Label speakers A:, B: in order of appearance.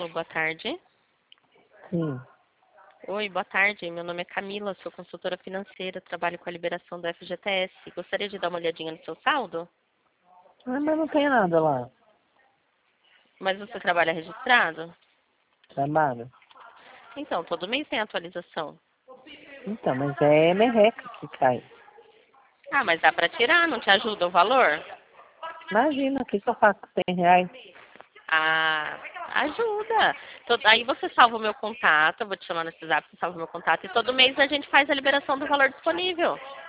A: Alô, boa tarde.
B: Sim.
A: Oi, boa tarde. Meu nome é Camila, sou consultora financeira, trabalho com a liberação do FGTS. Gostaria de dar uma olhadinha no seu saldo?
B: Ah, mas não tem nada lá.
A: Mas você trabalha registrado?
B: Trabalho.
A: Então, todo mês tem atualização.
B: Então, mas é merreca que cai.
A: Ah, mas dá para tirar, não te ajuda o valor?
B: Imagina, o que eu faço com R$ 100?
A: Ah, ajuda. Aí você salva o meu contato, eu vou te chamar no WhatsApp, você salva o meu contato e todo mês a gente faz a liberação do valor disponível.